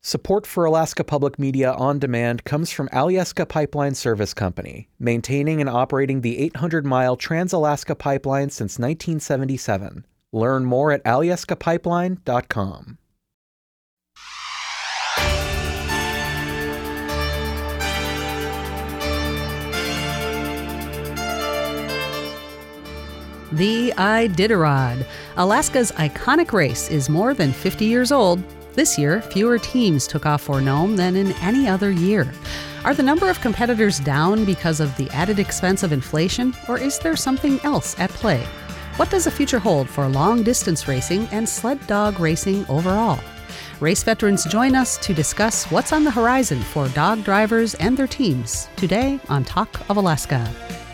Support for Alaska Public Media on Demand comes from Alyeska Pipeline Service Company, maintaining and operating the 800-mile Trans-Alaska Pipeline since 1977. Learn more at alyeskapipeline.com. The Iditarod. Alaska's iconic race is more than 50 years old. This year, fewer teams took off for Nome than in any other year. Are the number of competitors down because of the added expense of inflation, or is there something else at play? What does the future hold for long-distance racing and sled dog racing overall? Race veterans join us to discuss what's on the horizon for dog drivers and their teams today on Talk of Alaska.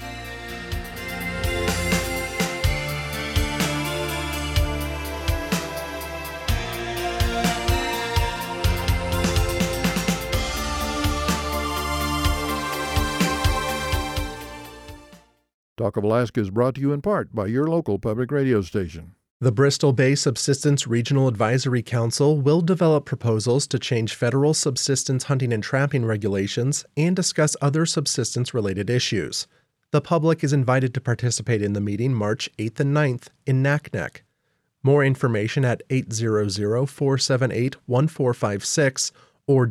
Talk of Alaska is brought to you in part by your local public radio station. The Bristol Bay Subsistence Regional Advisory Council will develop proposals to change federal subsistence hunting and trapping regulations and discuss other subsistence-related issues. The public is invited to participate in the meeting March 8th and 9th in Naknek. More information at 800-478-1456 or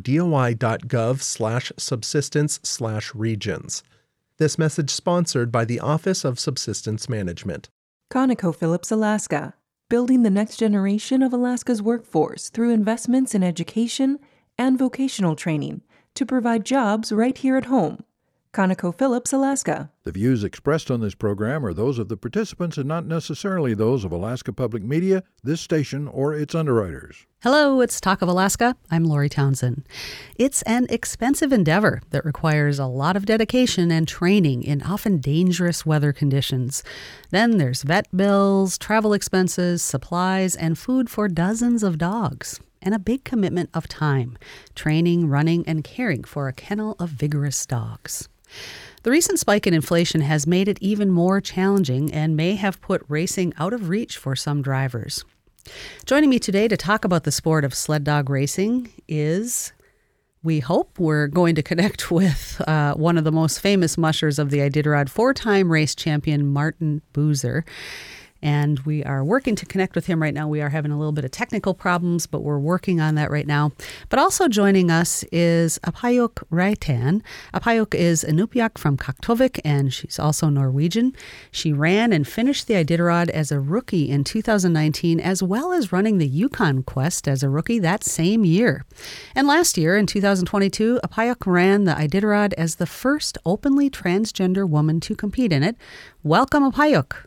doi.gov/subsistence/regions. This message sponsored by the Office of Subsistence Management. ConocoPhillips Alaska, building the next generation of Alaska's workforce through investments in education and vocational training to provide jobs right here at home. ConocoPhillips Alaska. The views expressed on this program are those of the participants and not necessarily those of Alaska Public Media, this station, or its underwriters. Hello, it's Talk of Alaska. I'm Lori Townsend. It's an expensive endeavor that requires a lot of dedication and training in often dangerous weather conditions. Then there's vet bills, travel expenses, supplies, and food for dozens of dogs. And a big commitment of time, training, running, and caring for a kennel of vigorous dogs. The recent spike in inflation has made it even more challenging and may have put racing out of reach for some drivers. Joining me today to talk about the sport of sled dog racing is, we hope we're going to connect with one of the most famous mushers of the Iditarod, four-time race champion Martin Buser. And we are working to connect with him right now. We are having a little bit of technical problems, but we're working on that right now. But also joining us is Apayuk Raitan. Apayuk is Inupiaq from Kaktovik, and she's also Norwegian. She ran and finished the Iditarod as a rookie in 2019, as well as running the Yukon Quest as a rookie that same year. And last year, in 2022, Apayuk ran the Iditarod as the first openly transgender woman to compete in it. Welcome, Apayuk.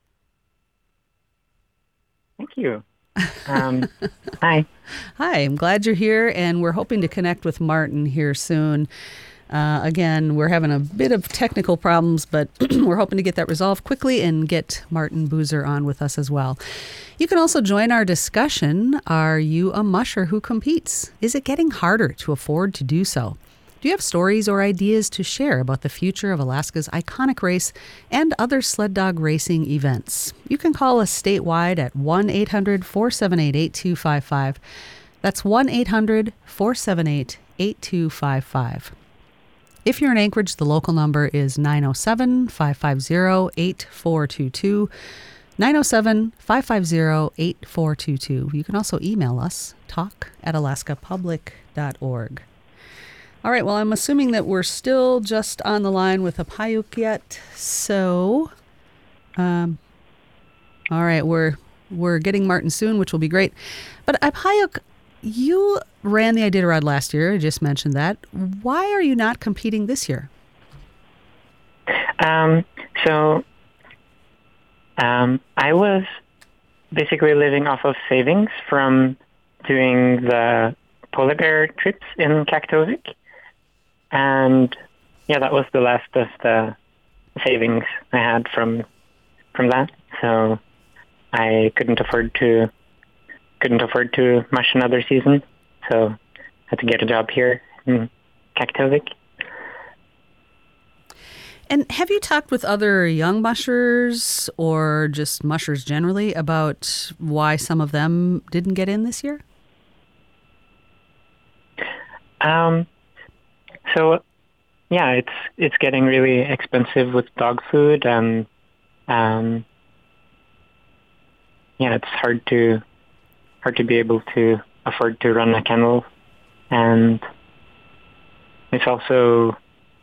Thank you. Hi. Hi, I'm glad you're here, and we're hoping to connect with Martin here soon. Again, we're having a bit of technical problems, but we're hoping to get that resolved quickly and get Martin Buser on with us as well. You can also join our discussion. Are you a musher who competes? Is it getting harder to afford to do so? Do you have stories or ideas to share about the future of Alaska's iconic race and other sled dog racing events? You can call us statewide at 1-800-478-8255. That's 1-800-478-8255. If you're in Anchorage, the local number is 907-550-8422. 907-550-8422. You can also email us, talk@alaskapublic.org. All right, well, I'm assuming that we're still just on the line with Apayuk yet. So, all right, we're getting Martin soon, which will be great. But Apayuk, you ran the Iditarod last year. I just mentioned that. Why are you not competing this year? I was basically living off of savings from doing the polar bear trips in Kaktovik. And yeah, that was the last of the savings I had from that. So I couldn't afford to mush another season. So I had to get a job here in Kaktovik. And have you talked with other young mushers or just mushers generally about why some of them didn't get in this year? So, yeah, it's getting really expensive with dog food, and it's hard to be able to afford to run a kennel, and it's also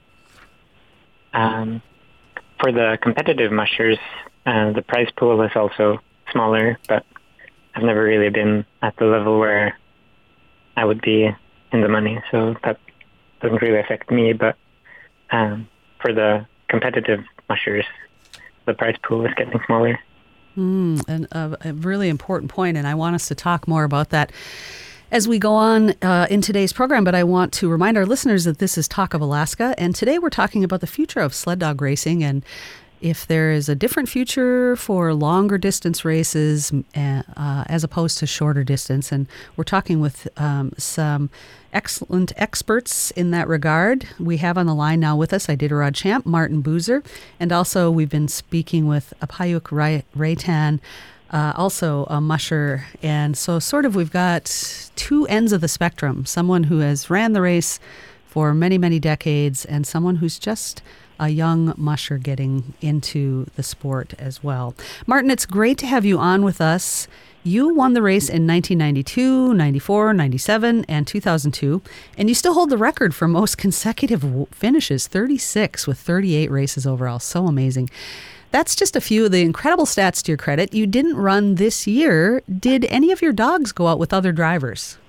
for the competitive mushers, the prize pool is also smaller, but I've never really been at the level where I would be in the money, so that doesn't really affect me. But for the competitive mushers, the prize pool is getting smaller. And a really important point, and I want us to talk more about that as we go on in today's program, but I want to remind our listeners that this is Talk of Alaska, and today we're talking about the future of sled dog racing and if there is a different future for longer distance races as opposed to shorter distance. And we're talking with some excellent experts in that regard. We have on the line now with us Iditarod champ Martin Buser, and also we've been speaking with Apayuk Raitan, also a musher. And so sort of we've got two ends of the spectrum, someone who has ran the race for many, many decades and someone who's just a young musher getting into the sport as well. Martin, it's great to have you on with us. You won the race in 1992, 94, 97, and 2002, and you still hold the record for most consecutive finishes, 36 with 38 races overall. So amazing. That's just a few of the incredible stats to your credit. You didn't run this year. Did any of your dogs go out with other drivers?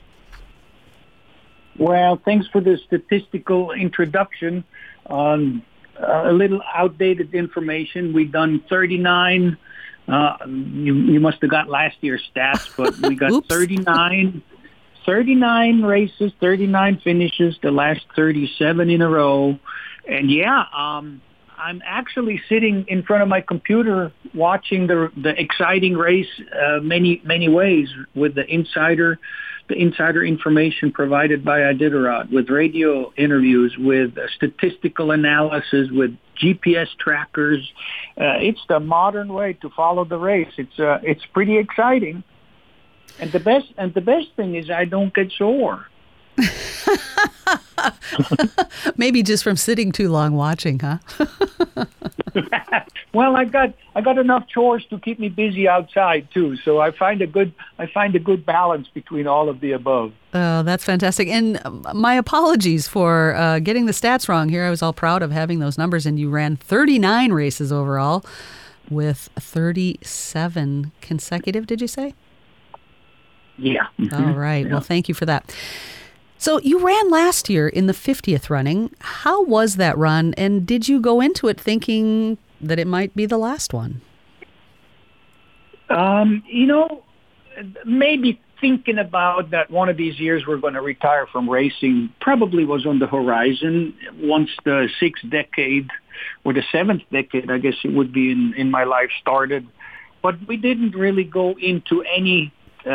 Well, thanks for the statistical introduction. A little outdated information. We've done 39. You must have got last year's stats, but we got 39 races, 39 finishes, the last 37 in a row. And I'm actually sitting in front of my computer watching the exciting race many ways with the insider information provided by Iditarod, with radio interviews, with statistical analysis, with GPS trackers. It's the modern way to follow the race. It's pretty exciting, and the best thing is I don't get sore. Maybe just from sitting too long watching, huh? Well, I got enough chores to keep me busy outside too, so I find a good balance between all of the above. Oh, that's fantastic. And my apologies for getting the stats wrong here. I was all proud of having those numbers, and you ran 39 races overall with 37 consecutive, did you say? Yeah. All right. Yeah. Well, thank you for that. So you ran last year in the 50th running. How was that run, and did you go into it thinking that it might be the last one? Maybe thinking about that one of these years we're going to retire from racing probably was on the horizon. Once the sixth decade or the seventh decade, I guess it would be in my life started. But we didn't really go into any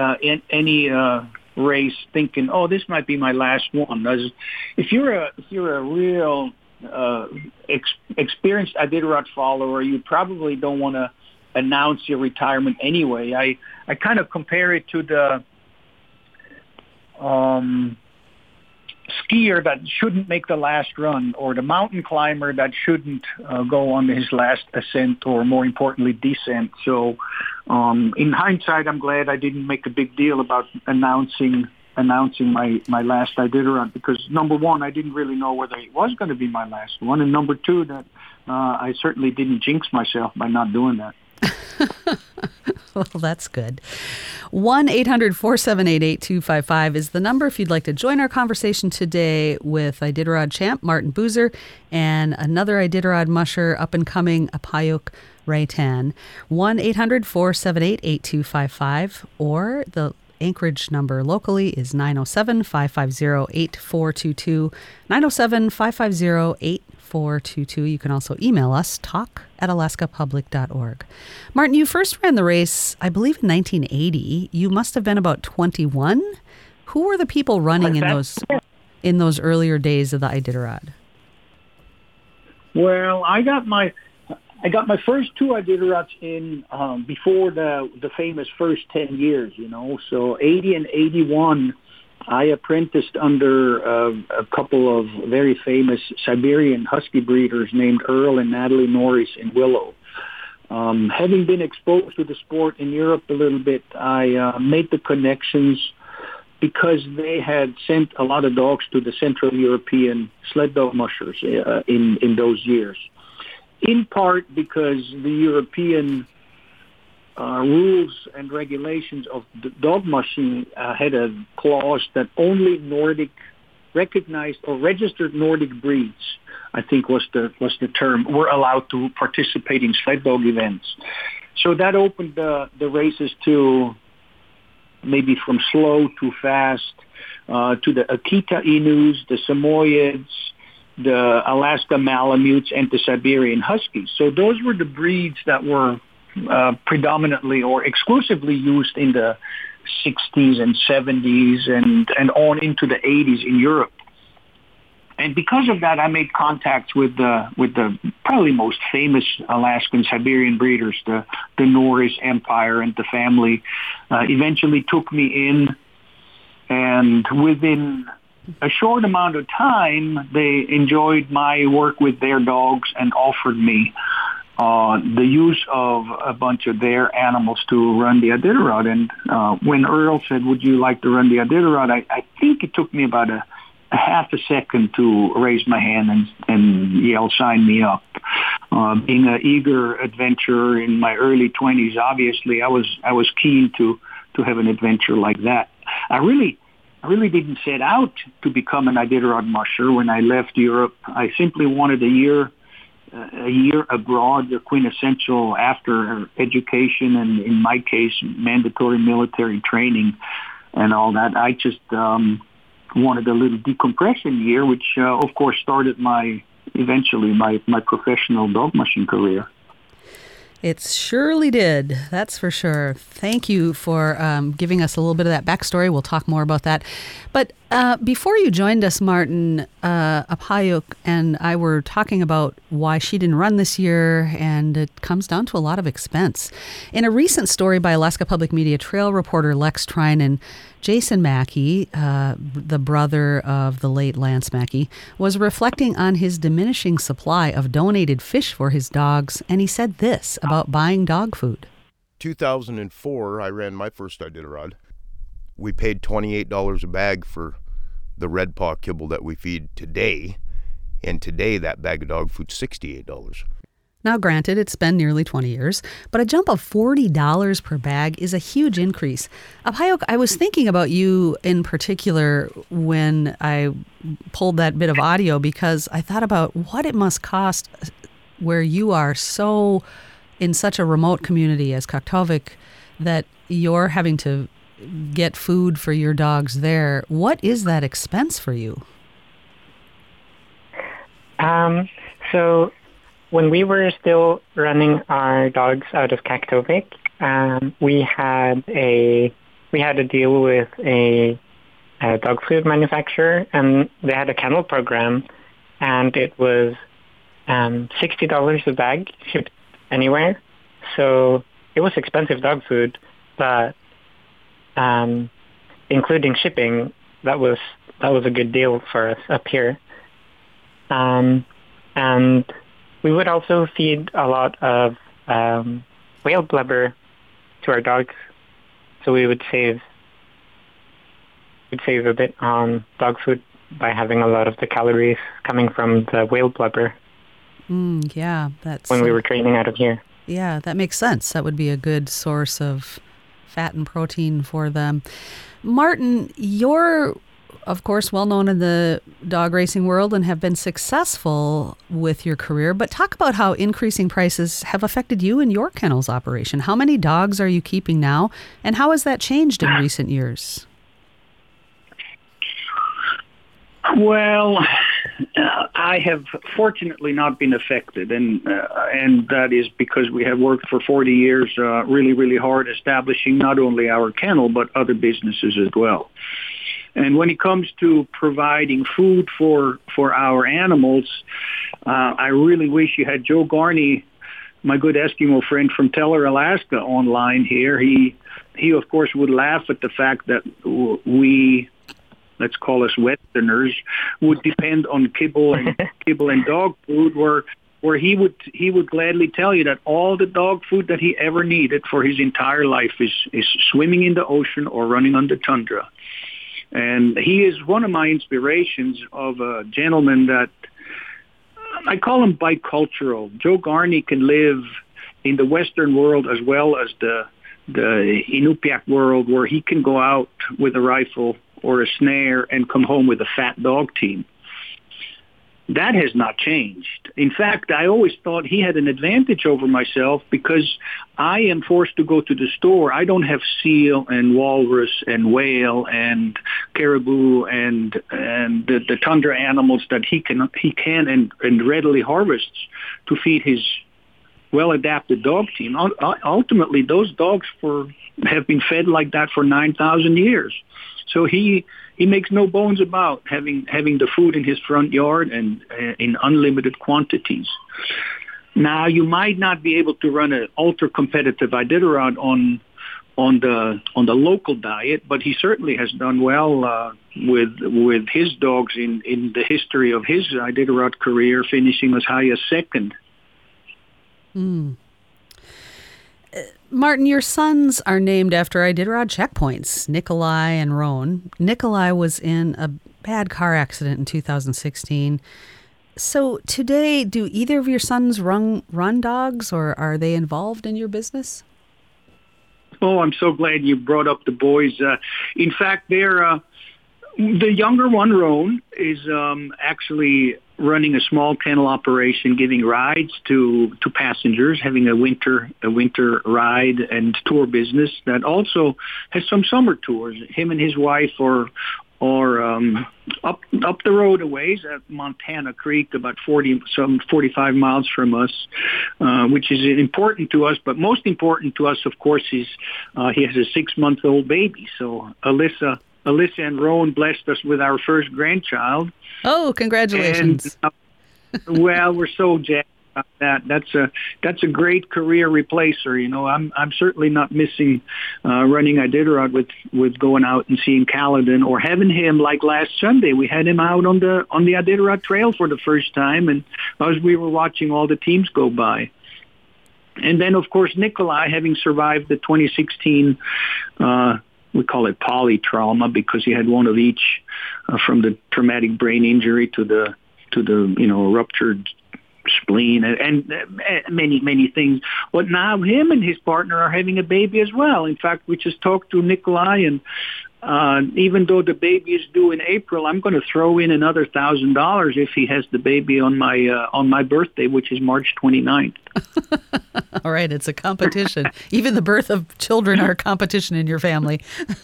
race thinking, oh, this might be my last one. If you're a real experienced Iditarod follower, you probably don't want to announce your retirement anyway. I kind of compare it to the skier that shouldn't make the last run, or the mountain climber that shouldn't go on his last ascent, or more importantly, descent. So in hindsight, I'm glad I didn't make a big deal about announcing my last Iditarod, because number one, I didn't really know whether it was going to be my last one, and number two, that I certainly didn't jinx myself by not doing that. Well, that's good. 1-800-478-8255 is the number if you'd like to join our conversation today with Iditarod champ Martin Buser and another Iditarod musher up and coming, Apayuk Raitan. 1-800-478-8255, or the Anchorage number locally is 907-550-8422, 907-550-8422. You can also email us, talk@alaskapublic.org. Martin, you first ran the race, I believe, in 1980. You must have been about 21. Who were the people running in those earlier days of the Iditarod? Well, I got my first two Iditarods in before the famous first 10 years, So 80 and 81, I apprenticed under a couple of very famous Siberian Husky breeders named Earl and Natalie Norris in Willow. Having been exposed to the sport in Europe a little bit, I made the connections because they had sent a lot of dogs to the Central European sled dog mushers in those years. In part because the European rules and regulations of the dog mushing had a clause that only Nordic recognized or registered Nordic breeds, I think was the term, were allowed to participate in sled dog events. So that opened the races to maybe from slow to fast, to the Akita Inus, the Samoyeds, the Alaska Malamutes, and the Siberian Huskies. So those were the breeds that were predominantly or exclusively used in the 60s and 70s and on into the 80s in Europe. And because of that, I made contacts with the probably most famous Alaskan Siberian breeders, the Norris Empire and the family. Eventually took me in, and within a short amount of time, they enjoyed my work with their dogs and offered me the use of a bunch of their animals to run the Iditarod. And when Earl said, "Would you like to run the Iditarod?" I think it took me about a half a second to raise my hand and yell, "Sign me up." Being an eager adventurer in my early 20s, obviously I was keen to have an adventure like that. I really didn't set out to become an Iditarod musher when I left Europe. I simply wanted a year abroad, the quintessential after education, and in my case, mandatory military training and all that. I just wanted a little decompression year, which of course started eventually my professional dog mushing career. It surely did. That's for sure. Thank you for giving us a little bit of that backstory. We'll talk more about that. But before you joined us, Martin, Apayuk and I were talking about why she didn't run this year, and it comes down to a lot of expense. In a recent story by Alaska Public Media trail reporter Lex Trinan, Jason Mackey, the brother of the late Lance Mackey, was reflecting on his diminishing supply of donated fish for his dogs, and he said this about buying dog food. 2004, I ran my first Iditarod. We paid $28 a bag for the red paw kibble that we feed today, and today that bag of dog food's $68. Now, granted, it's been nearly 20 years, but a jump of $40 per bag is a huge increase. Apayuk, I was thinking about you in particular when I pulled that bit of audio, because I thought about what it must cost where you are so in such a remote community as Kaktovik that you're having to get food for your dogs there. What is that expense for you? So when we were still running our dogs out of Kaktovik, we had a deal with a dog food manufacturer, and they had a kennel program, and it was $60 a bag shipped anywhere. So it was expensive dog food, but including shipping, that was a good deal for us up here. And we would also feed a lot of whale blubber to our dogs, so we would save a bit on dog food by having a lot of the calories coming from the whale blubber. Yeah, that's when we were training out of here. Yeah, that makes sense. That would be a good source of fat and protein for them. Martin, you're, of course, well known in the dog racing world and have been successful with your career, but talk about how increasing prices have affected you and your kennel's operation. How many dogs are you keeping now, and how has that changed in recent years? Well, I have fortunately not been affected, and that is because we have worked for 40 years really, really hard establishing not only our kennel, but other businesses as well. And when it comes to providing food for our animals, I really wish you had Joe Garney, my good Eskimo friend from Teller, Alaska, online here. He of course, would laugh at the fact that we let's call us Westerners, would depend on kibble and dog food, where he would gladly tell you that all the dog food that he ever needed for his entire life is swimming in the ocean or running on the tundra. And he is one of my inspirations of a gentleman that I call him bicultural. Joe Garney can live in the Western world as well as the Inupiaq world, where he can go out with a rifle or a snare and come home with a fat dog team. That has not changed. In fact, I always thought he had an advantage over myself because I am forced to go to the store. I don't have seal and walrus and whale and caribou and the tundra animals that he can and readily harvests to feed his well-adapted dog team. Ultimately, those dogs have been fed like that for 9,000 years. So he makes no bones about having the food in his front yard and in unlimited quantities. Now, you might not be able to run an ultra-competitive Iditarod on the local diet, but he certainly has done well with his dogs in the history of his Iditarod career, finishing as high as second. Mm. Martin, your sons are named after Iditarod checkpoints, Nikolai and Roan. Nikolai was in a bad car accident in 2016. So today, do either of your sons run dogs, or are they involved in your business? Oh, I'm so glad you brought up the boys. In fact, they're the younger one, Roan, is actually running a small kennel operation, giving rides to passengers, having a winter ride and tour business that also has some summer tours. Him and his wife are up the road a ways at Montana Creek, about 45 miles from us, which is important to us. But most important to us, of course, is he has a 6-month-old baby. So Alyssa and Roan blessed us with our first grandchild. Oh, congratulations. And, well, we're so jazzed about that. That's a great career replacer. You know, I'm certainly not missing running Iditarod with going out and seeing Caledon, or having him like last Sunday. We had him out on the Iditarod Trail for the first time, and as we were watching all the teams go by. And then, of course, Nikolai, having survived the 2016 we call it polytrauma because he had one of each, from the traumatic brain injury to the ruptured spleen and many things. But now him and his partner are having a baby as well. In fact, we just talked to Nikolai, and even though the baby is due in April, I'm going to throw in another $1,000 if he has the baby on my birthday, which is March 29th. All right, it's a competition. Even the birth of children are a competition in your family.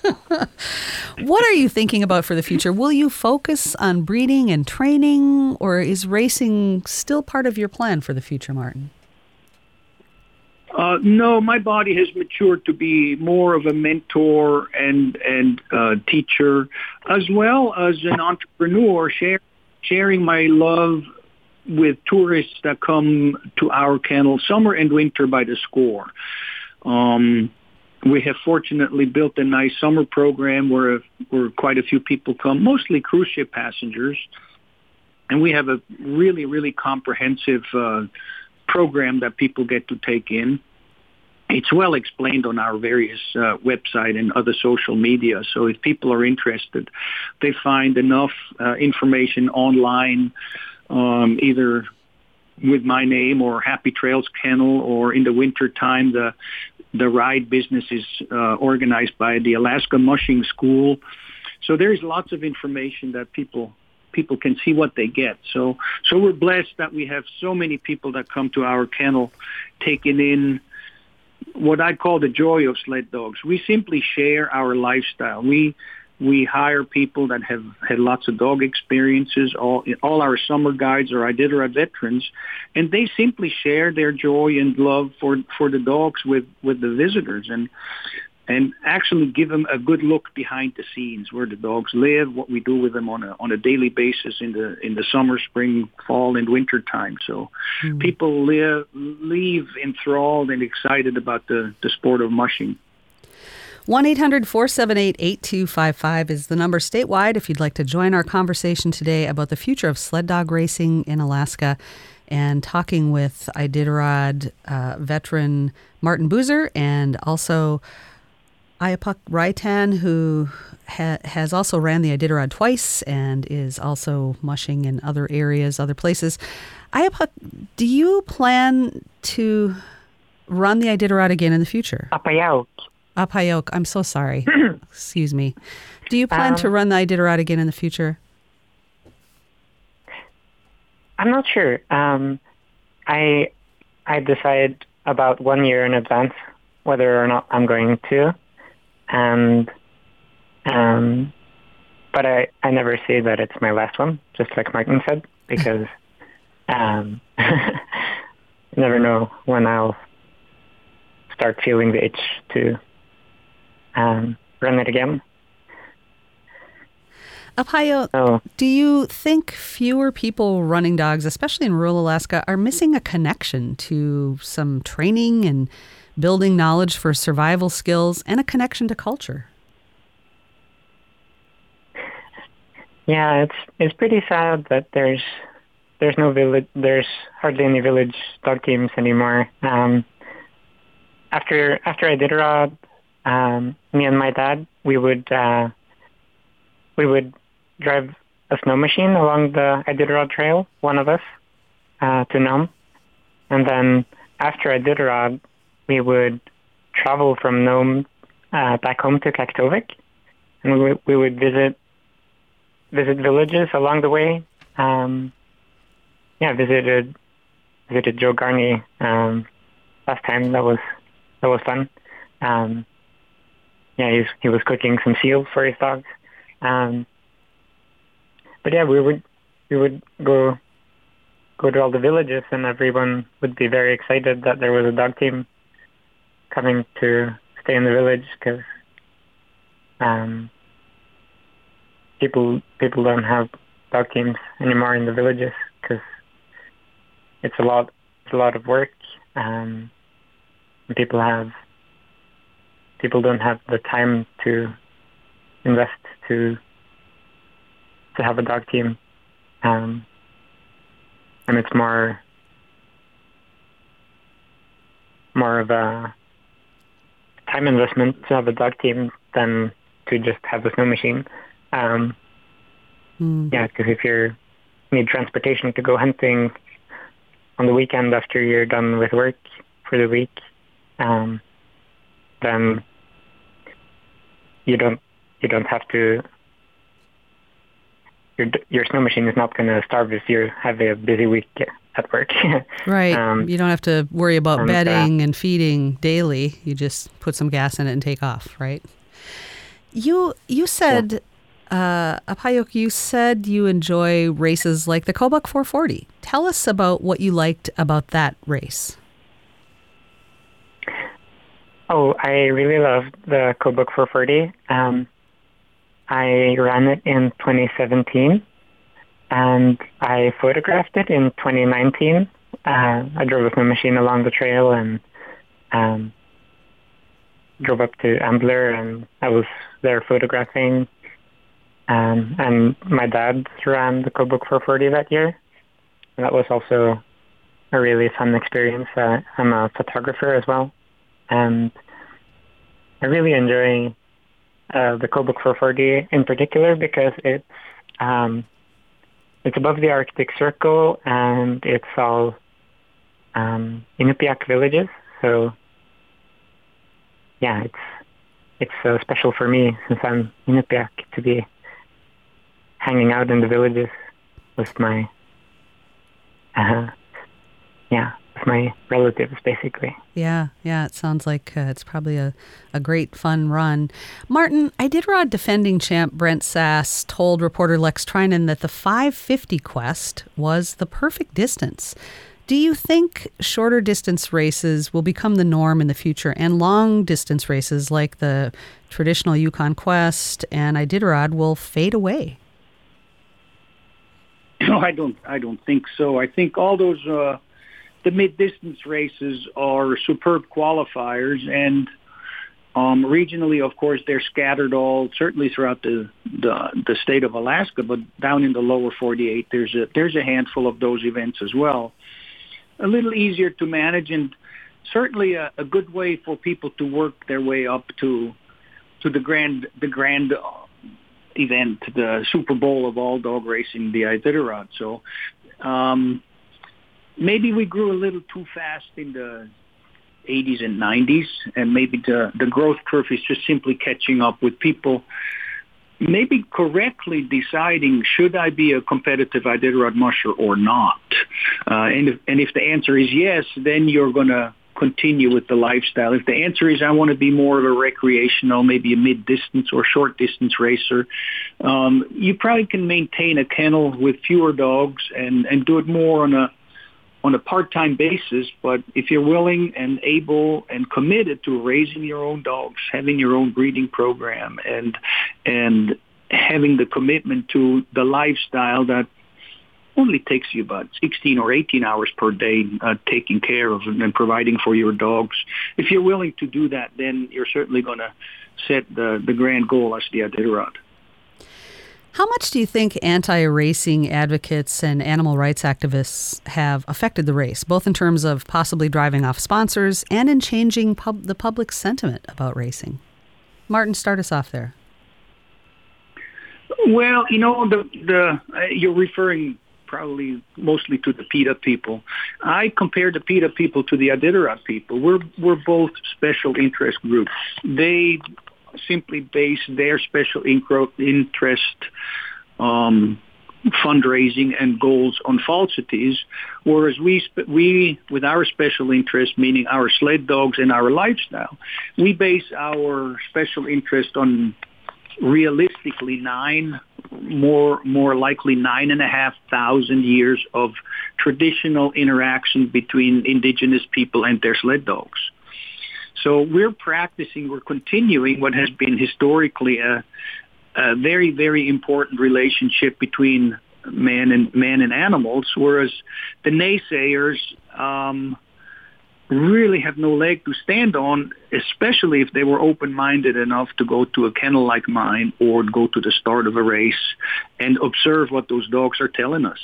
What are you thinking about for the future? Will you focus on breeding and training, or is racing still part of your plan for the future, Martin? No, my body has matured to be more of a mentor and teacher, as well as an entrepreneur, sharing my love with tourists that come to our kennel summer and winter by the score. We have fortunately built a nice summer program where quite a few people come, mostly cruise ship passengers, and we have a really, really comprehensive program that people get to take in. It's well explained on our various website and other social media. So if people are interested, they find enough information online, either with my name or Happy Trails Kennel, or in the winter time, the ride business is organized by the Alaska Mushing School. So there's lots of information that people can see what they get. So we're blessed that we have so many people that come to our kennel taking in what I call the joy of sled dogs. We simply share our lifestyle. We hire people that have had lots of dog experiences. All our summer guides are Iditarod veterans, and they simply share their joy and love for the dogs with the visitors, and actually give them a good look behind the scenes where the dogs live, what we do with them on a daily basis in the summer, spring, fall, and winter time. So people leave enthralled and excited about the sport of mushing. 1-800-478-8255 is the number statewide if you'd like to join our conversation today about the future of sled dog racing in Alaska, and talking with Iditarod veteran Martin Boozer and also Ayapuk Raitan, who has also ran the Iditarod twice and is also mushing in other areas, other places. Ayapuk, do you plan to run the Iditarod again in the future? Apayao. Apayok, I'm so sorry. Excuse me. Do you plan to run the Iditarod again in the future? I'm not sure. I decide about 1 year in advance whether or not I'm going to, and but I never say that it's my last one, just like Martin said, because you never know when I'll start feeling the itch to run it again. Apayo, do you think fewer people running dogs, especially in rural Alaska, are missing a connection to some training and building knowledge for survival skills and a connection to culture? Yeah, it's pretty sad that there's no village, there's hardly any village dog teams anymore. After Iditarod, me and my dad, we would drive a snow machine along the Iditarod Trail, one of us, to Nome. And then after Iditarod, we would travel from Nome back home to Kaktovik. And we would visit villages along the way. Visited Joe Garney last time. That was fun. He was cooking some seal for his dogs. But yeah, we would go to all the villages, and everyone would be very excited that there was a dog team coming to stay in the village, because people don't have dog teams anymore in the villages, because it's a lot of work, and people don't have the time to invest to have a dog team, and it's more of a time investment to have a dog team than to just have a snow machine. Yeah, because if you need transportation to go hunting on the weekend after you're done with work for the week, then you don't have to. Your snow machine is not going to starve if you have a busy week at work. Right. You don't have to worry about bedding and feeding daily. You just put some gas in it and take off, right? You said, Apayok, you said you enjoy races like the Kobuk 440. Tell us about what you liked about that race. Oh, I really loved the Kobuk 440. I ran it in 2017, and I photographed it in 2019. I drove a snow machine along the trail and drove up to Ambler, and I was there photographing. And my dad ran the Kobuk 440 that year. And that was also a really fun experience. I'm a photographer as well, and I really enjoy the Kobuk 440 in particular, because it's above the Arctic Circle, and it's all Inupiaq villages. So yeah, it's special for me, since I'm Inupiaq, to be hanging out in the villages with my with my relatives, basically. Yeah, it sounds like it's probably a great, fun run. Martin, Iditarod defending champ Brent Sass told reporter Lex Trinan that the 550 quest was the perfect distance. Do you think shorter distance races will become the norm in the future, and long distance races like the traditional Yukon Quest and Iditarod will fade away? No, I don't think so. I think all those the mid-distance races are superb qualifiers, and Regionally, of course, they're scattered certainly throughout the state of Alaska, but down in the lower 48, there's a handful of those events as well. A little easier to manage, and certainly a good way for people to work their way up to the grand event, the Super Bowl of all dog racing, the Iditarod. So maybe we grew a little too fast in the 80s and 90s, and maybe the growth curve is just simply catching up with people maybe correctly deciding, should I be a competitive Iditarod musher or not? And if the answer is yes, then you're going to continue with the lifestyle. If the answer is I want to be more of a recreational, maybe a mid-distance or short-distance racer, you probably can maintain a kennel with fewer dogs and do it more on a part-time basis. But if you're willing and able and committed to raising your own dogs, having your own breeding program, and having the commitment to the lifestyle that only takes you about 16 or 18 hours per day taking care of and providing for your dogs. If you're willing to do that, then you're certainly going to set the grand goal as the Iditarod. How much do you think anti-racing advocates and animal rights activists have affected the race, both in terms of possibly driving off sponsors and in changing the public sentiment about racing? Martin, start us off there. Well, you're referring probably mostly to the PETA people. I compare the PETA people to the Iditarod people. We're both special interest groups. They simply base their special interest fundraising and goals on falsities, whereas we with our special interest, meaning our sled dogs and our lifestyle, we base our special interest on realistically more likely 9,500 years of traditional interaction between indigenous people and their sled dogs. So we're continuing what has been historically a very, very important relationship between man and animals, whereas the naysayers really have no leg to stand on, especially if they were open-minded enough to go to a kennel like mine or go to the start of a race and observe what those dogs are telling us.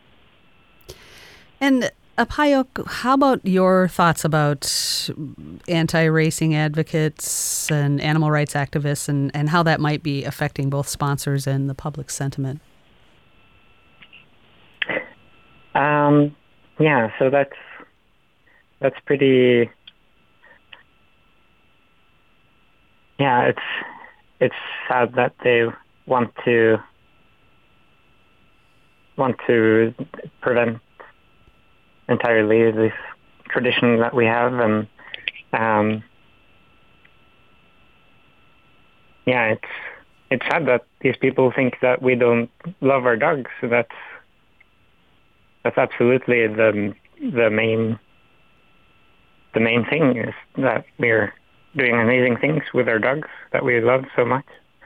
And Apayok, how about your thoughts about anti-racing advocates and animal rights activists and how that might be affecting both sponsors and the public sentiment? So that's pretty. Yeah, it's sad that they want to prevent entirely this tradition that we have, and it's sad that these people think that we don't love our dogs. So that's absolutely the main thing, is that we're doing amazing things with our dogs that we love so much.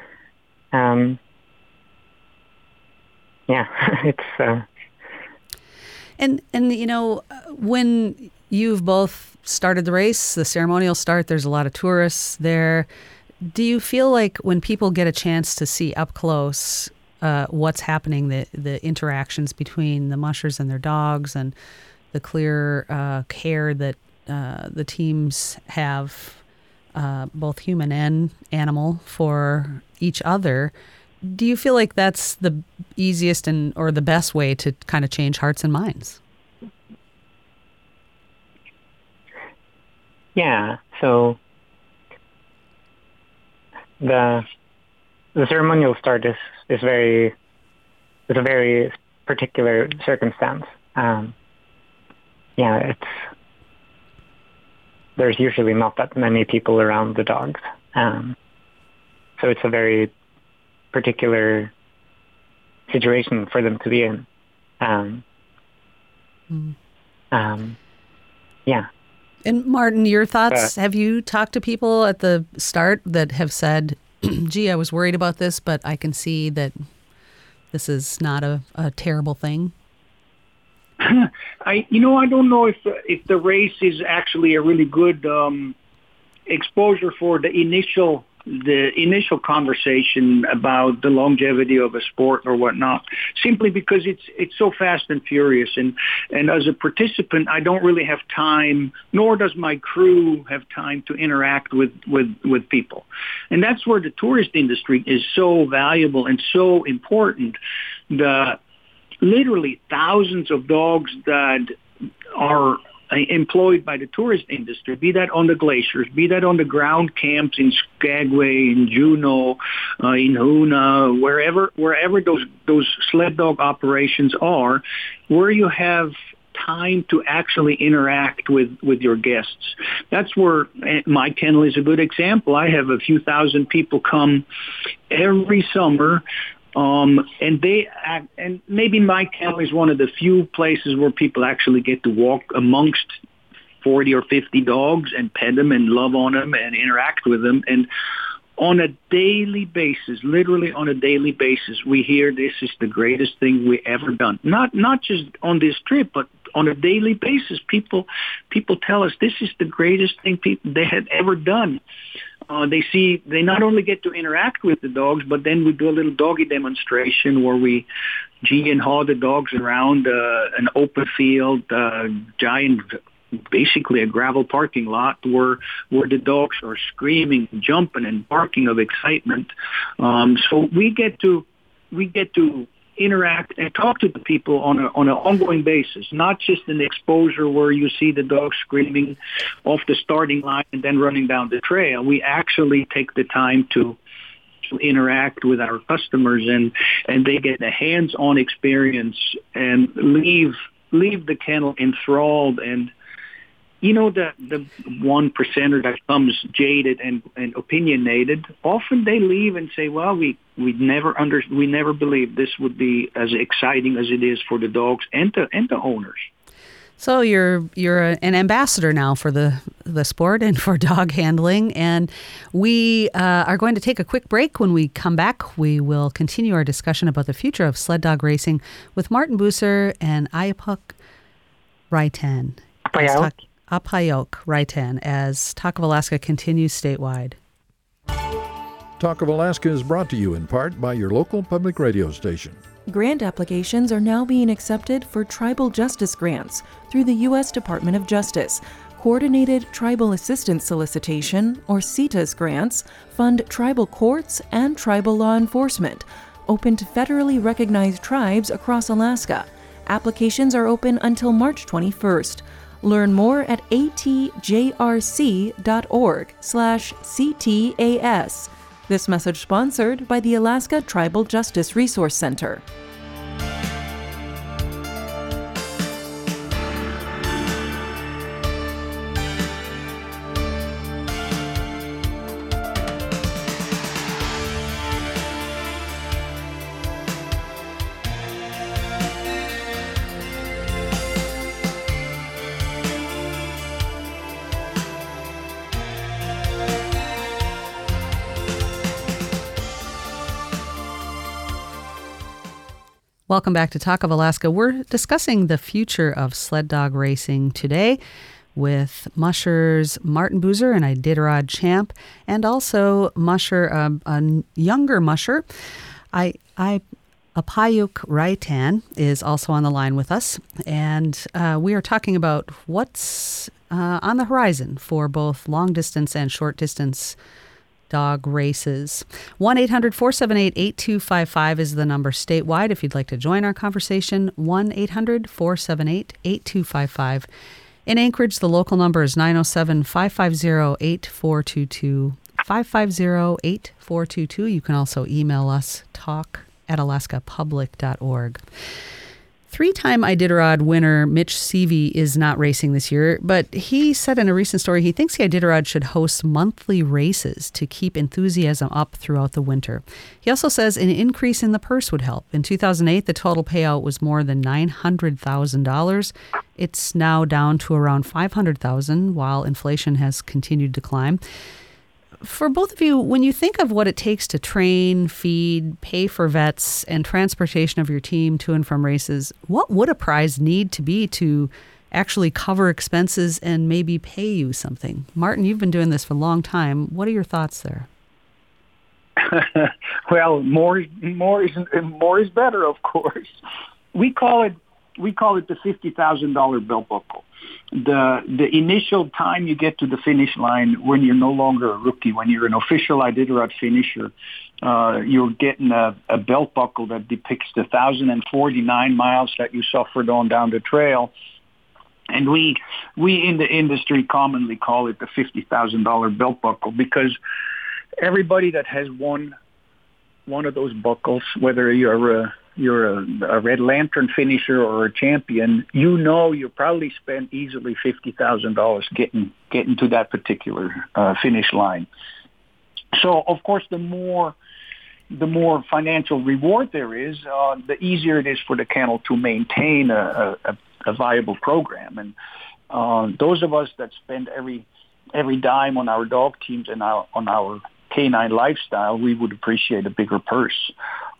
It's. And when you've both started the race, the ceremonial start, there's a lot of tourists there. Do you feel like when people get a chance to see up close what's happening, the interactions between the mushers and their dogs and the clear care that the teams have, both human and animal, for each other, do you feel like that's the easiest or the best way to kind of change hearts and minds? Yeah. So the ceremonial start is a very particular circumstance. There's usually not that many people around the dogs, so it's a very particular situation for them to be in. And Martin, your thoughts? Have you talked to people at the start that have said, gee, I was worried about this, but I can see that this is not a terrible thing? I don't know if the race is actually a really good exposure for the initial conversation about the longevity of a sport or whatnot, simply because it's so fast and furious. And as a participant, I don't really have time, nor does my crew have time to interact with people. And that's where the tourist industry is so valuable and so important. The literally thousands of dogs that are employed by the tourist industry, be that on the glaciers, be that on the ground camps in Skagway, in Juneau, in Hoona, wherever those sled dog operations are, where you have time to actually interact with your guests. That's where my kennel is a good example. I have a few thousand people come every summer. And maybe my kennel is one of the few places where people actually get to walk amongst 40 or 50 dogs and pet them and love on them and interact with them. And on a daily basis, literally on a daily basis, we hear this is the greatest thing we ever done. Not just on this trip, but on a daily basis, people tell us this is the greatest thing they had ever done. They not only get to interact with the dogs, but then we do a little doggy demonstration where we gee and haw the dogs around an open field, giant, basically a gravel parking lot where the dogs are screaming, jumping, and barking of excitement. So we get to interact and talk to the people on an ongoing basis, not just an exposure where you see the dog screaming off the starting line and then running down the trail. We actually take the time to interact with our customers, and they get a hands-on experience and leave the kennel enthralled. And you know, the 1%er that comes jaded and opinionated, often they leave and say, well, we never believed this would be as exciting as it is for the dogs and the owners. So you're an ambassador now for the sport and for dog handling, and we are going to take a quick break. When we come back, we will continue our discussion about the future of sled dog racing with Martin Buser and Ayapok Raitan. Apayok Raitan as Talk of Alaska continues statewide. Talk of Alaska is brought to you in part by your local public radio station. Grant applications are now being accepted for tribal justice grants through the U.S. Department of Justice. Coordinated Tribal Assistance Solicitation, or CETAS grants, fund tribal courts and tribal law enforcement, open to federally recognized tribes across Alaska. Applications are open until March 21st. Learn more at atjrc.org/CTAS. This message sponsored by the Alaska Tribal Justice Resource Center. Welcome back to Talk of Alaska. We're discussing the future of sled dog racing today with mushers Martin Buser and Iditarod Champ, and also musher, a younger musher. Apayuk Raitan is also on the line with us, and we are talking about what's on the horizon for both long distance and short distance dog races. 1-800-478-8255 is the number statewide if you'd like to join our conversation. 1-800-478-8255. In Anchorage, the local number is 907-550-8422. 550-8422. You can also email us, talk@alaskapublic.org. Three-time Iditarod winner Mitch Seavey is not racing this year, but he said in a recent story he thinks the Iditarod should host monthly races to keep enthusiasm up throughout the winter. He also says an increase in the purse would help. In 2008, the total payout was more than $900,000. It's now down to around $500,000, while inflation has continued to climb. For both of you, when you think of what it takes to train, feed, pay for vets, and transportation of your team to and from races, what would a prize need to be to actually cover expenses and maybe pay you something. Martin, you've been doing this for a long time. What are your thoughts there? Well, more is better, of course. We call it the $50,000 belt buckle. The initial time you get to the finish line when you're no longer a rookie, when you're an official Iditarod finisher, you're getting a belt buckle that depicts the 1,049 miles that you suffered on down the trail. And we in the industry commonly call it the $50,000 belt buckle because everybody that has won one of those buckles, whether you're a Red Lantern finisher or a champion, you probably spent easily $50,000 getting to that particular finish line. So, of course, the more financial reward there is, the easier it is for the kennel to maintain a viable program. And those of us that spend every dime on our dog teams and on our canine lifestyle, we would appreciate a bigger purse.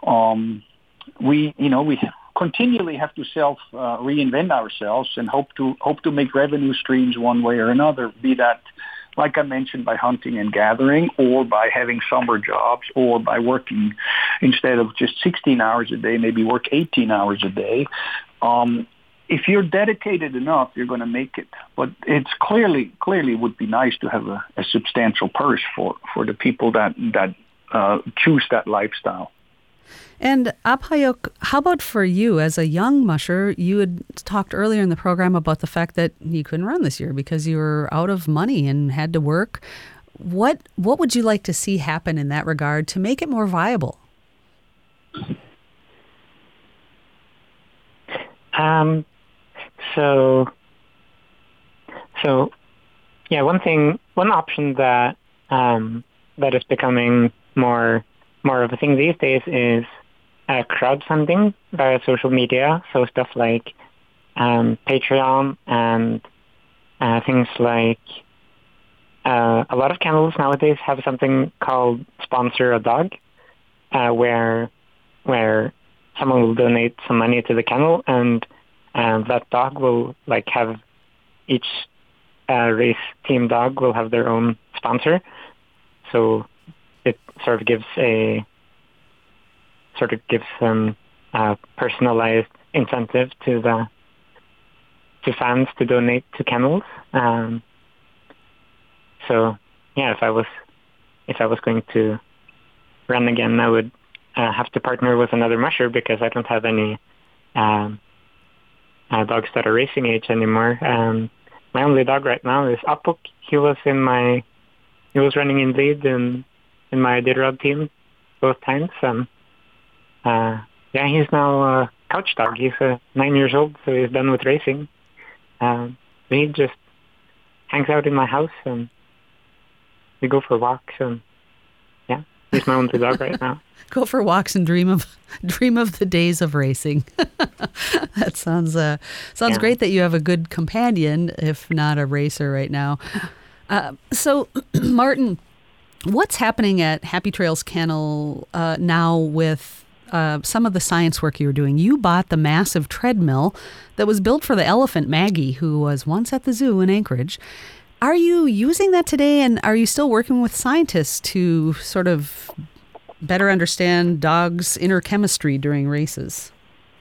We continually have to reinvent ourselves and hope to make revenue streams one way or another, be that, like I mentioned, by hunting and gathering, or by having summer jobs, or by working, instead of just 16 hours a day, maybe work 18 hours a day. If you're dedicated enough, you're going to make it. But it's clearly would be nice to have a substantial purse for the people that choose that lifestyle. And Apayok, how about for you as a young musher? You had talked earlier in the program about the fact that you couldn't run this year because you were out of money and had to work. What would you like to see happen in that regard to make it more viable? So yeah, one option that is becoming more of a thing these days is crowdfunding via social media. So stuff like Patreon and things like a lot of kennels nowadays have something called Sponsor a Dog, where someone will donate some money to the kennel, and that dog will have each race team dog will have their own sponsor. So it sort of gives some personalized incentive to fans to donate to kennels. So yeah, if I was going to run again, I would have to partner with another musher because I don't have any dogs that are racing age anymore. My only dog right now is Apuk. He was running in lead in my Iditarod team both times. He's now a couch dog. He's 9 years old, so he's done with racing. He just hangs out in my house, and we go for walks. And yeah, he's my only dog right now. Go for walks and dream of the days of racing. That sounds great that you have a good companion, if not a racer right now. So, Martin, what's happening at Happy Trails Kennel now with some of the science work you were doing? You bought the massive treadmill that was built for the elephant Maggie, who was once at the zoo in Anchorage. Are you using that today, and are you still working with scientists to sort of better understand dogs' inner chemistry during races?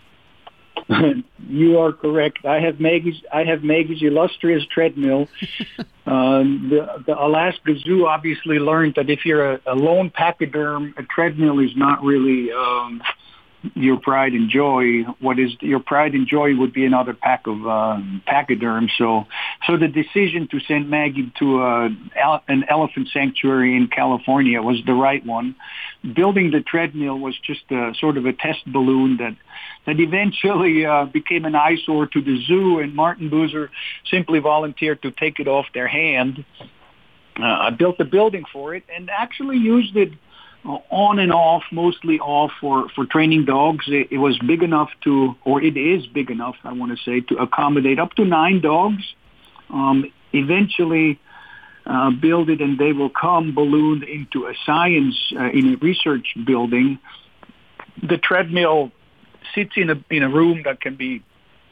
You are correct. I have Maggie's illustrious treadmill. The Alaska Zoo obviously learned that if you're a lone pachyderm, a treadmill is not really your pride and joy. What is your pride and joy would be another pack of pachyderms. So the decision to send Maggie to an elephant sanctuary in California was the right one. Building the treadmill was just sort of a test balloon that eventually became an eyesore to the zoo, and Martin Boozer simply volunteered to take it off their hand. I built a building for it and actually used it on and off, mostly off for training dogs. It was big enough it is big enough, I want to say, to accommodate up to 9 dogs. Eventually build it and they will come ballooned into a science, in a research building. The treadmill sits in a room that can be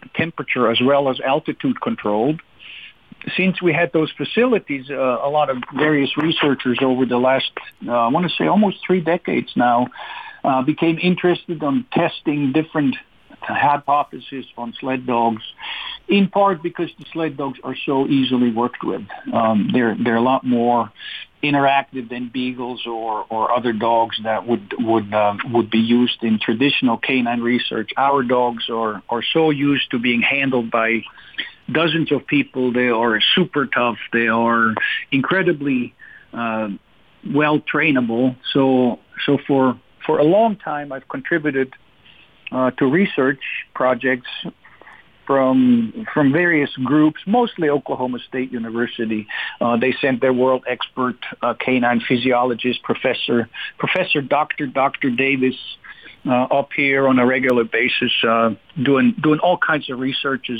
temperature as well as altitude controlled. Since we had those facilities, a lot of various researchers over the last, I want to say almost 3 decades now, became interested on testing different hypotheses on sled dogs, in part because the sled dogs are so easily worked with. They're a lot more interactive than beagles or other dogs that would be used in traditional canine research. Our dogs are so used to being handled by dozens of people. They are super tough. They are incredibly well trainable. So for a long time, I've contributed to research projects from various groups, mostly Oklahoma State University. They sent their world expert canine physiologist, Professor Dr. Davis, up here on a regular basis, doing all kinds of researches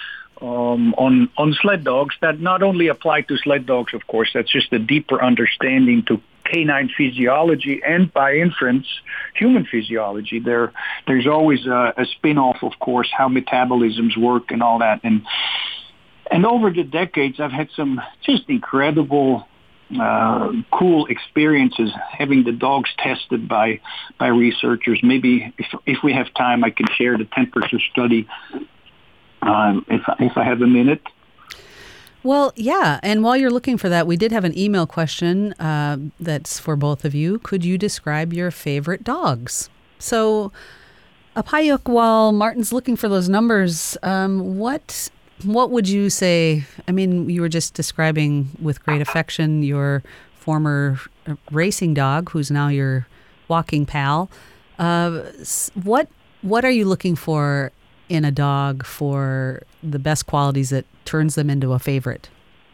on sled dogs that not only apply to sled dogs, of course. That's just a deeper understanding to canine physiology and, by inference, human physiology. There's always a spin-off, of course, how metabolisms work and all that. And over the decades, I've had some just incredible, cool experiences having the dogs tested by researchers. Maybe if we have time, I can share the temperature study if I have a minute. Well, yeah. And while you're looking for that, we did have an email question that's for both of you. Could you describe your favorite dogs? So, Apayuk, while Martin's looking for those numbers, what would you say? I mean, you were just describing with great affection your former racing dog, who's now your walking pal. What are you looking for in a dog for the best qualities that turns them into a favorite?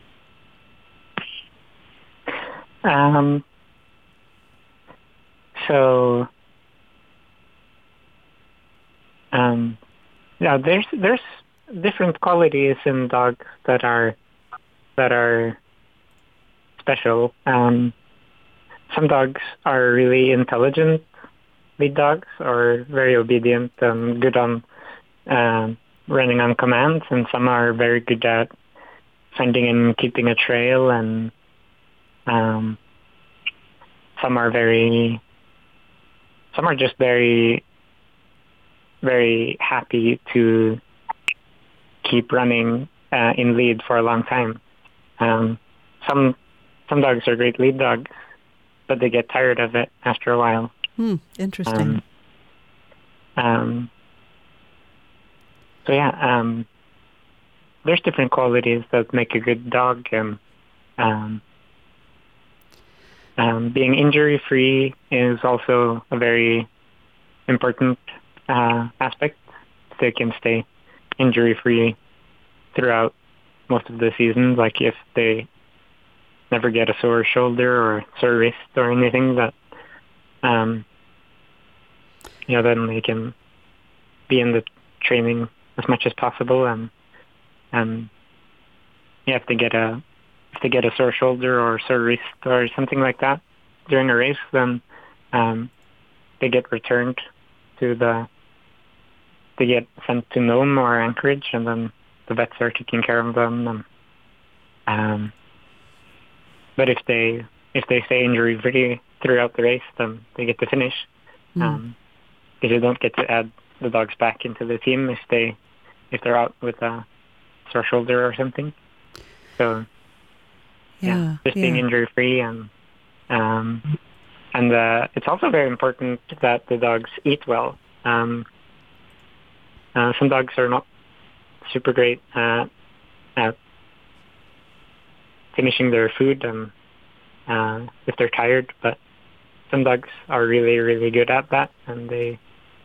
There's different qualities in dogs that are special. Some dogs are really intelligent lead dogs, or very obedient and good on running on commands, and some are very good at finding and keeping a trail, and some are just very, very happy to keep running in lead for a long time. Some dogs are great lead dogs, but they get tired of it after a while. Interesting. There's different qualities that make a good dog, and being injury-free is also a very important aspect. They can stay injury-free throughout most of the season. Like if they never get a sore shoulder or sore wrist or anything, that then they can be in the training as much as possible, and if they get a sore shoulder or sore wrist or something like that during a race, then they get returned they get sent to Nome or Anchorage, and then the vets are taking care of them. But if they stay injury free throughout the race, then they get to finish. Because you don't get to add the dogs back into the team if they're out with a sore shoulder or something. So being injury free, and it's also very important that the dogs eat well. Some dogs are not super great at finishing their food and if they're tired, but some dogs are really, really good at that, and they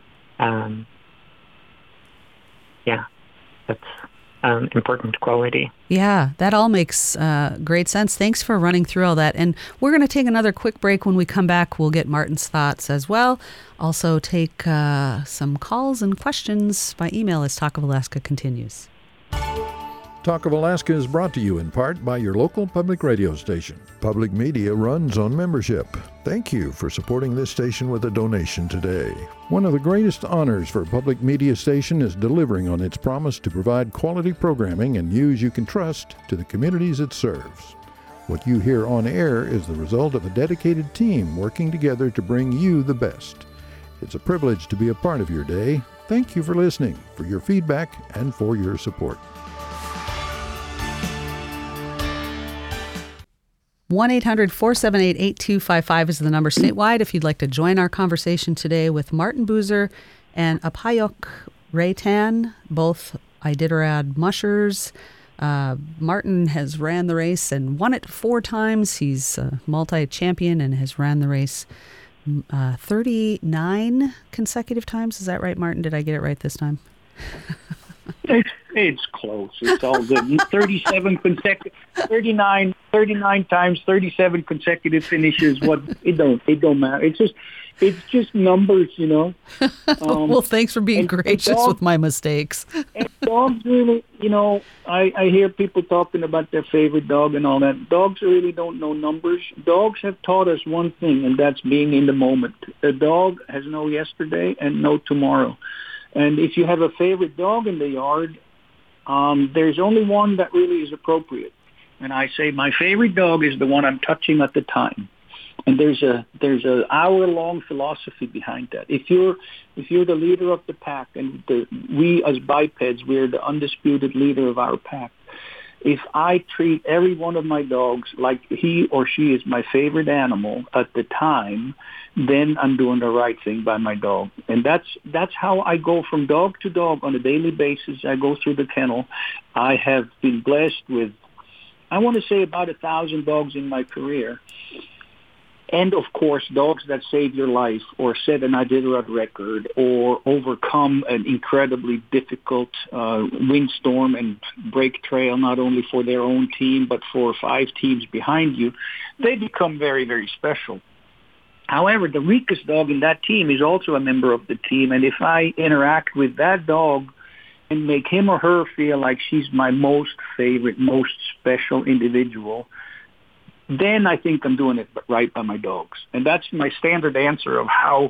that's an important quality. Yeah, that all makes great sense. Thanks for running through all that. And we're going to take another quick break. When we come back, we'll get Martin's thoughts as well. Also take some calls and questions by email as Talk of Alaska continues. Talk of Alaska is brought to you in part by your local public radio station. Public media runs on membership. Thank you for supporting this station with a donation today. One of the greatest honors for a public media station is delivering on its promise to provide quality programming and news you can trust to the communities it serves. What you hear on air is the result of a dedicated team working together to bring you the best. It's a privilege to be a part of your day. Thank you for listening, for your feedback, and for your support. 1-800-478-8255 is the number statewide if you'd like to join our conversation today with Martin Buser and Apayok Raitan, both Iditarod mushers. Martin has ran the race and won it 4 times. He's a multi-champion and has ran the race 39 consecutive times. Is that right, Martin? Did I get it right this time? It's close. It's all good. 39 times, 37 consecutive finishes. It don't matter. It's just numbers, you know. Well, thanks for being gracious with my mistakes. And dogs really, you know, I hear people talking about their favorite dog and all that. Dogs really don't know numbers. Dogs have taught us one thing, and that's being in the moment. A dog has no yesterday and no tomorrow. And if you have a favorite dog in the yard, there's only one that really is appropriate. And I say my favorite dog is the one I'm touching at the time. And there's a hour-long philosophy behind that. If you're the leader of the pack, and we as bipeds, we're the undisputed leader of our pack. If I treat every one of my dogs like he or she is my favorite animal at the time, then I'm doing the right thing by my dog. And that's how I go from dog to dog on a daily basis. I go through the kennel. I have been blessed with, I want to say, about 1,000 dogs in my career. And, of course, dogs that save your life or set an Iditarod record or overcome an incredibly difficult windstorm and break trail, not only for their own team but for 5 teams behind you. They become very, very special. However, the weakest dog in that team is also a member of the team. And if I interact with that dog and make him or her feel like she's my most favorite, most special individual, then I think I'm doing it right by my dogs. And that's my standard answer of how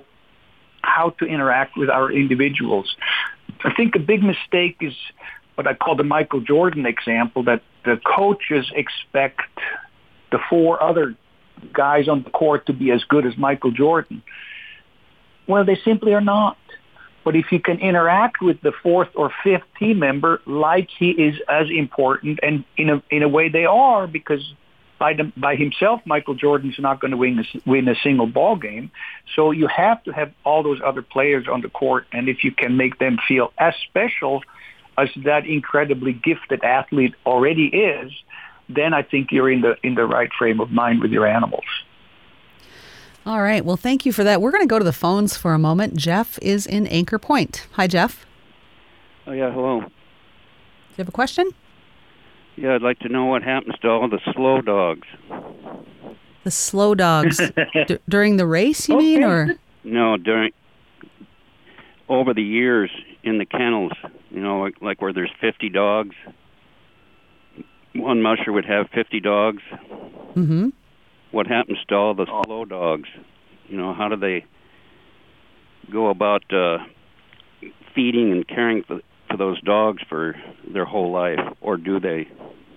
to interact with our individuals. I think a big mistake is what I call the Michael Jordan example, that the coaches expect the 4 other guys on the court to be as good as Michael Jordan. Well, they simply are not. But if you can interact with the 4th or 5th team member like he is as important, and in a way they are, because by himself, Michael Jordan's not going to win a single ball game. So you have to have all those other players on the court, and if you can make them feel as special as that incredibly gifted athlete already is, then I think you're in the right frame of mind with your animals. All right. Well, thank you for that. We're going to go to the phones for a moment. Jeff is in Anchor Point. Hi, Jeff. Oh, yeah. Hello. Do you have a question? Yeah, I'd like to know what happens to all the slow dogs. The slow dogs during the race, you mean, or? No, over the years in the kennels, you know, like where there's 50 dogs. One musher would have 50 dogs. Mm-hmm. What happens to all the slow dogs? You know, how do they go about feeding and caring for those dogs for their whole life, or do they?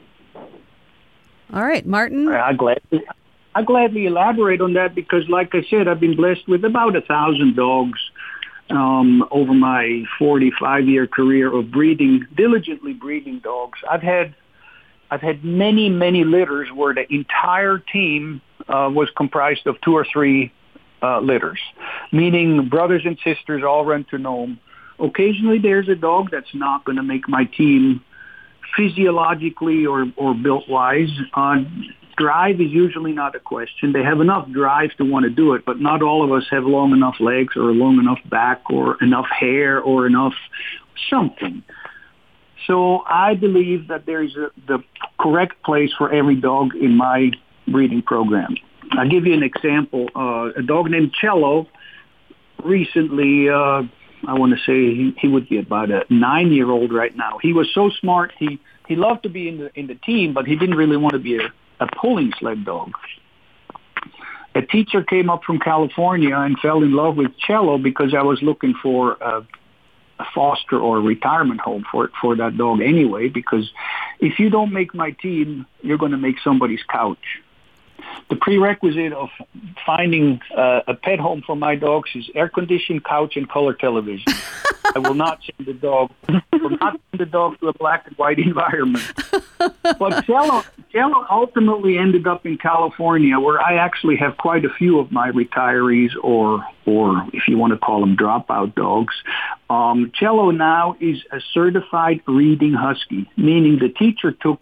All right, Martin. I gladly elaborate on that, because, like I said, I've been blessed with about 1,000 dogs over my 45-year career of diligently breeding dogs. I've had many, many litters where the entire team was comprised of 2 or 3 litters, meaning brothers and sisters all run to Nome. Occasionally there's a dog that's not going to make my team physiologically or built-wise. Drive is usually not a question. They have enough drive to want to do it, but not all of us have long enough legs or long enough back or enough hair or enough something. So I believe that there's the correct place for every dog in my breeding program. I'll give you an example. A dog named Cello recently I want to say he would be about a 9-year-old right now. He was so smart. He loved to be in the team, but he didn't really want to be a pulling sled dog. A teacher came up from California and fell in love with Cello because I was looking for a foster or retirement home for that dog anyway, because if you don't make my team, you're going to make somebody's couch. The prerequisite of finding a pet home for my dogs is air-conditioned couch and color television. I will not send the dog. To a black and white environment. But Cello ultimately ended up in California, where I actually have quite a few of my retirees, or if you want to call them dropout dogs. Cello now is a certified reading husky, meaning the teacher took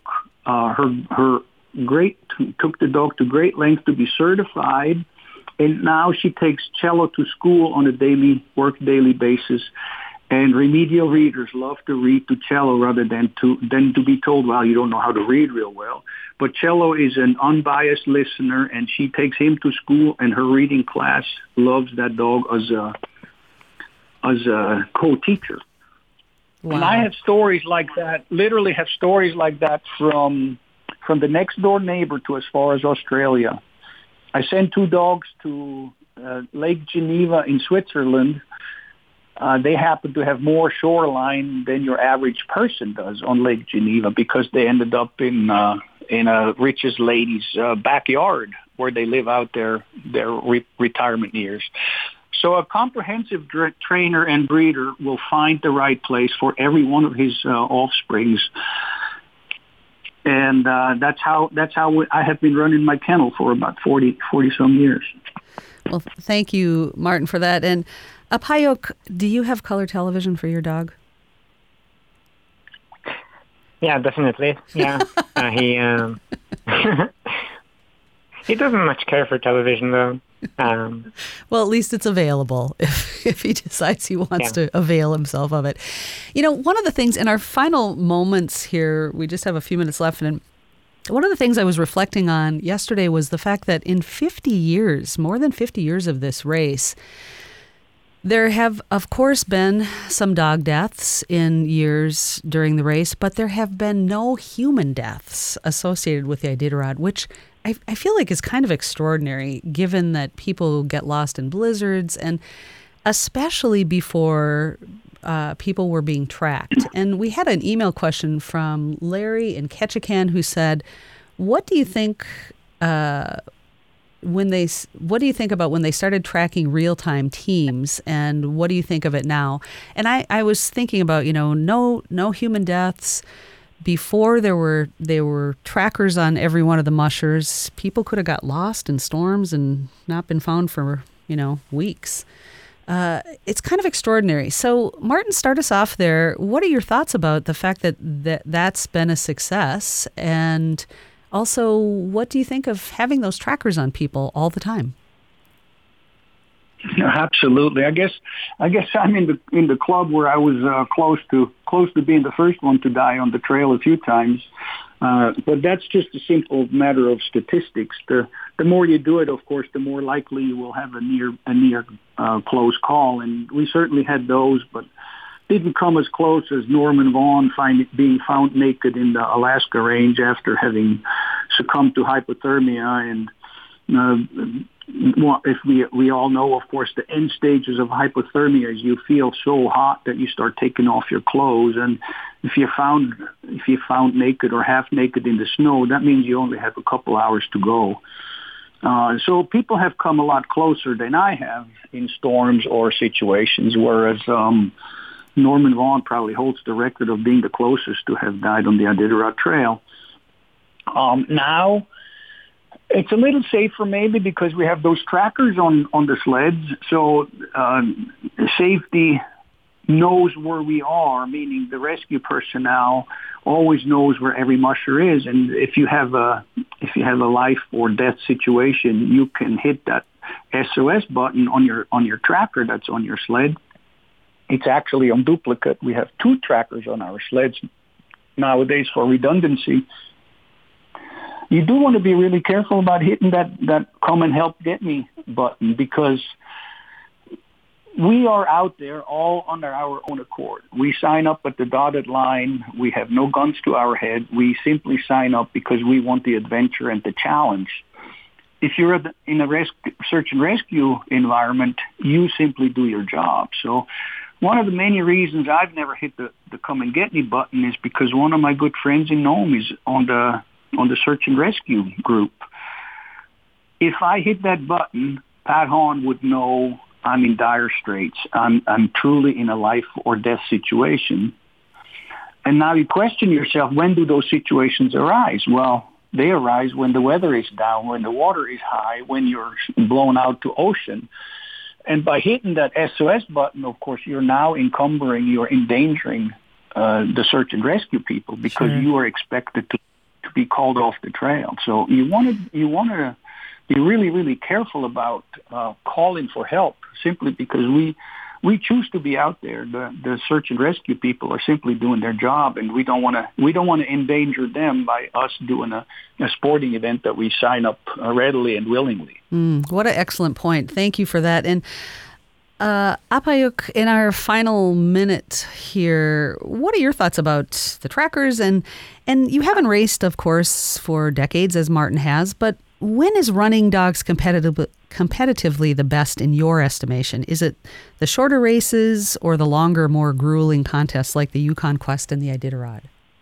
took the dog to great lengths to be certified, and now she takes Cello to school on a daily basis. And remedial readers love to read to Cello rather than to be told, well, you don't know how to read real well. But Cello is an unbiased listener, and she takes him to school, and her reading class loves that dog as a co-teacher. Wow. And I have stories like that, literally have stories like that from the next door neighbor to as far as Australia. I sent 2 dogs to Lake Geneva in Switzerland. They happen to have more shoreline than your average person does on Lake Geneva, because they ended up in a richest lady's backyard where they live out their retirement years. So a comprehensive trainer and breeder will find the right place for every one of his offsprings. And that's how I have been running my kennel for about 40 some years. Well, thank you, Martin, for that. And Apayok, do you have color television for your dog? Yeah, definitely. Yeah, he doesn't much care for television, though. Well, at least it's available if he decides he wants to avail himself of it. You know, one of the things in our final moments here, we just have a few minutes left, and one of the things I was reflecting on yesterday was the fact that in 50 years, more than 50 years of this race, there have, of course, been some dog deaths in years during the race, but there have been no human deaths associated with the Iditarod, which I feel like is kind of extraordinary, given that people get lost in blizzards, and especially before people were being tracked. And we had an email question from Larry in Ketchikan who said, "What do you think about when they started tracking real-time teams, and what do you think of it now?" And I was thinking about, no human deaths. Before there were trackers on every one of the mushers. People could have got lost in storms and not been found for, weeks. It's kind of extraordinary. So, Martin, start us off there. What are your thoughts about the fact that's been a success? And also, what do you think of having those trackers on people all the time? Absolutely. I guess I'm in the club where I was close to being the first one to die on the trail a few times. But that's just a simple matter of statistics. The more you do it, of course, the more likely you will have a near close call. And we certainly had those, but didn't come as close as Norman Vaughn being found naked in the Alaska range after having succumbed to hypothermia. And if we all know, of course, the end stages of hypothermia is you feel so hot that you start taking off your clothes, and if you're found naked or half naked in the snow, that means you only have a couple hours to go. So people have come a lot closer than I have in storms or situations, whereas Norman Vaughn probably holds the record of being the closest to have died on the Iditarod Trail. Now, it's a little safer maybe because we have those trackers on the sleds, so safety knows where we are, meaning the rescue personnel always knows where every musher is, and if you have a life or death situation, you can hit that SOS button on your tracker that's on your sled. It's actually on duplicate. We have 2 trackers on our sleds nowadays for redundancy. You do want to be really careful about hitting that come and help get me button, because we are out there all under our own accord. We sign up at the dotted line. We have no guns to our head. We simply sign up because we want the adventure and the challenge. If you're in a search and rescue environment, you simply do your job. So one of the many reasons I've never hit the come and get me button is because one of my good friends in Nome is on the search and rescue group. If I hit that button, Pat Hahn would know I'm in dire straits. I'm truly in a life or death situation. And now you question yourself, when do those situations arise? Well, they arise when the weather is down, when the water is high, when you're blown out to ocean. And by hitting that SOS button, of course, you're endangering the search and rescue people because you are expected to be called off the trail. So you want to be really, really careful about calling for help simply because we choose to be out there. The search and rescue people are simply doing their job, and we don't want to endanger them by us doing a sporting event that we sign up readily and willingly. What an excellent point. Thank you for that. And Apayuk, in our final minute here, what are your thoughts about the trackers? And you haven't raced, of course, for decades, as Martin has, but when is running dogs competitively the best in your estimation? Is it the shorter races or the longer, more grueling contests like the Yukon Quest and the Iditarod?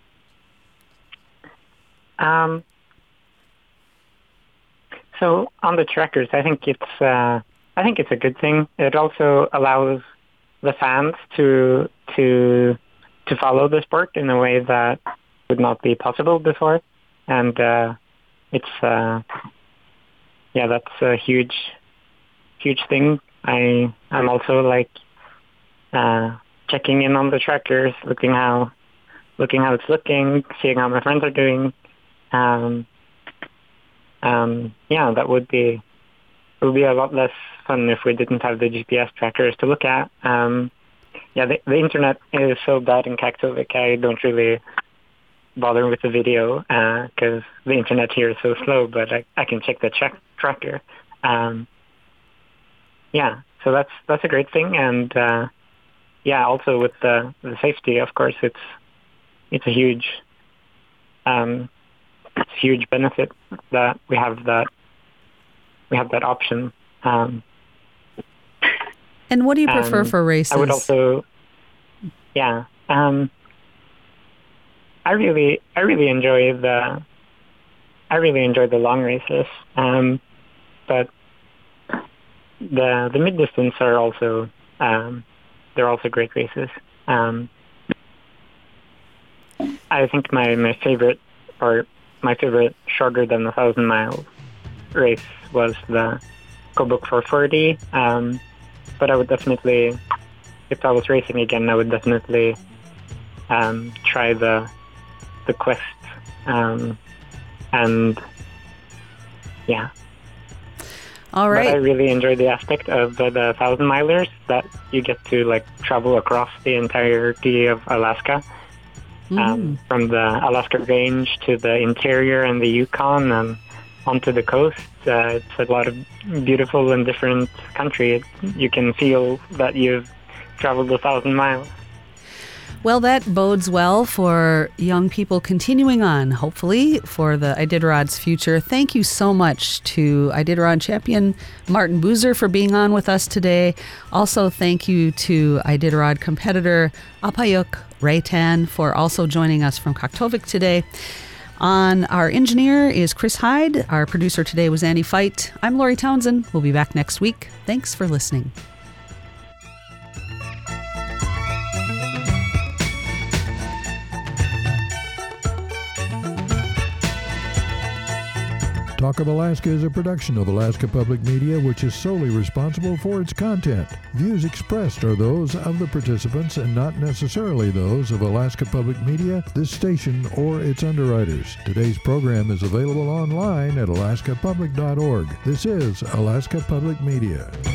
So on the trackers, I think it's a good thing. It also allows the fans to follow the sport in a way that would not be possible before, and that's a huge thing. I'm also like checking in on the trackers, looking how it's looking, seeing how my friends are doing. That would be a lot less fun if we didn't have the GPS trackers to look at. The internet is so bad in Kaktovik, I don't really bother with the video because the internet here is so slow, but I can check the tracker. So that's a great thing. And also with the safety, of course, it's a huge benefit that we have that option. And what do you prefer for races? I would also, I really enjoy the long races, but the mid distance are also they're also great races. I think my favorite shorter than 1,000 miles race was the Kobuk 440. But I would definitely, if I was racing again, I would definitely try the Quest, All right. But I really enjoy the aspect of the 1,000-milers that you get to travel across the entirety of Alaska, from the Alaska Range to the interior and the Yukon and onto the coast. It's a lot of beautiful and different country. You can feel that you've traveled 1,000 miles. Well, that bodes well for young people continuing on, hopefully, for the Iditarod's future. Thank you so much to Iditarod champion Martin Buser for being on with us today. Also, thank you to Iditarod competitor Apayuk Reitan for also joining us from Kaktovik today. Our engineer is Chris Hyde. Our producer today was Andy Feit. I'm Lori Townsend. We'll be back next week. Thanks for listening. Talk of Alaska is a production of Alaska Public Media, which is solely responsible for its content. Views expressed are those of the participants and not necessarily those of Alaska Public Media, this station, or its underwriters. Today's program is available online at alaskapublic.org. This is Alaska Public Media.